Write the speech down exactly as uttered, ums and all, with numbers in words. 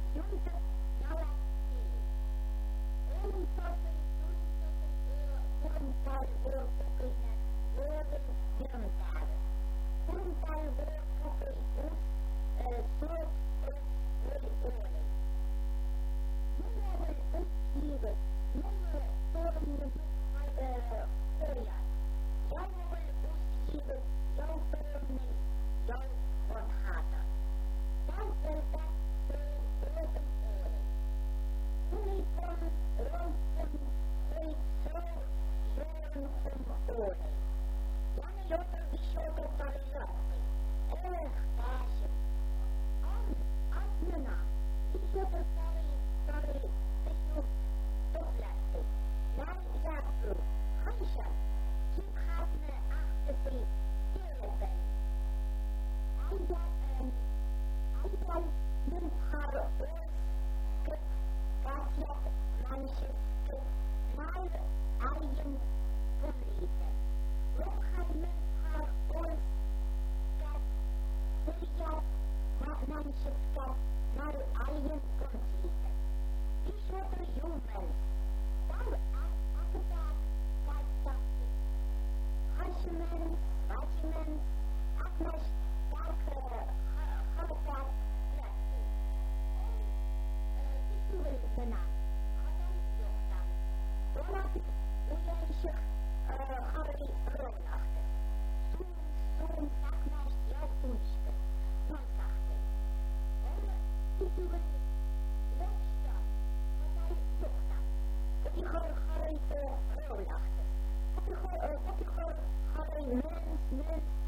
junte jala un tope un tal or pokina oren jantar un tal or pokin us soort ori ori nummer utgiven nummer tornen oja jouw utgiven jouw tornen jouw onhata dan er dat roken oren Unicum roken heet zo zoren om oren Janne jotter die schoot op varianten erg paasje An, Admena, die jotter pari, pari, bezoekt toplette Lai Jaapru, Hansha, zoek gaat me achtervriend, Telepen Aida, en Aida noemt haar oorskut Katja, mancheskut, maar eigen verleden Ook hij met haar oorskut Silja, mancheskut, maar eigen verleden Die soorten humans Daar akkedaak, kijktakje Harsjemens, watjemens, akmes, takke, gallekaak, plekje En die toeren benaan Hadden jochtan Rolak, hoe jij zich Harry roolachte Zoom, zoom, akmes, jouw toenske Dan zachte En die toeren Lokstan, hadden jochtan Die Harry roolachte Dat die Harry mens, mens